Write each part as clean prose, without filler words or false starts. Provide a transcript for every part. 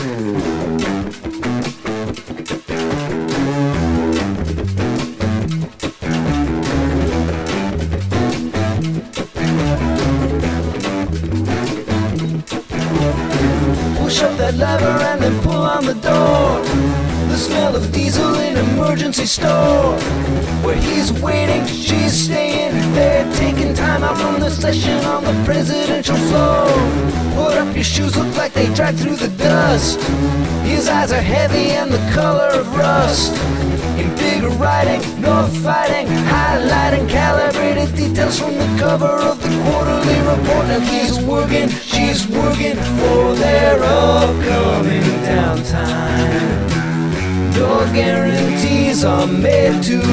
Push up that lever and then pull on the door. The smell of diesel in emergency store. Where he's waiting, she's staying. They're taking time out from the session on the presidential floor. Put up your shoes, look like they dragged through the dust. His eyes are heavy and the color of rust. In big writing, no fighting, highlighting calibrated details from the cover of the quarterly report. Now he's working, she's working for their upcoming downtime. Your guarantees are made to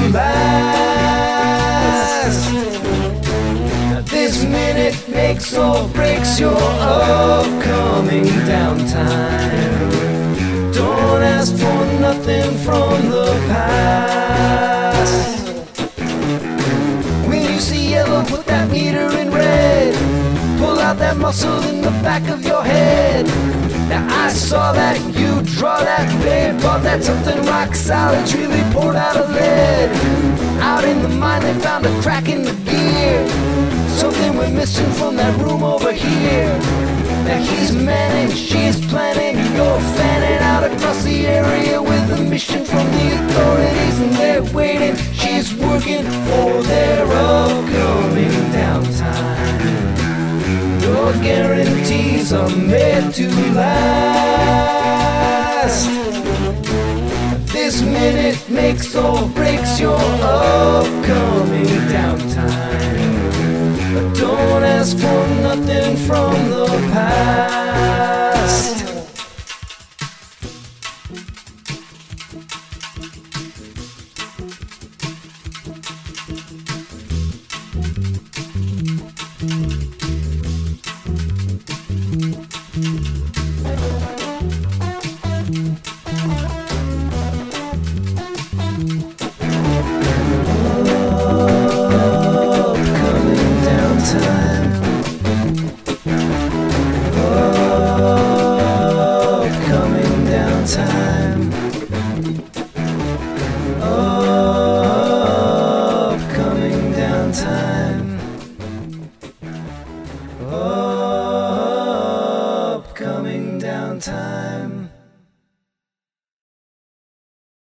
last. Now this minute makes or breaks your upcoming downtime. Don't ask for nothing from the past. When you see yellow, put that meter in red. Pull out that muscle in the back of your head. Now I saw that, you draw that, babe. Bought that something rock solid, really poured out of lead. Out in the mine they found a crack in the gear. Something went missing from that room over here. Now he's manning, she's planning. You're fanning out across the area with a mission from the authorities. And they're waiting, she's working for their upcoming downtime. Your guarantees are made to last. This minute makes or breaks your upcoming downtime. But don't ask for nothing from the past.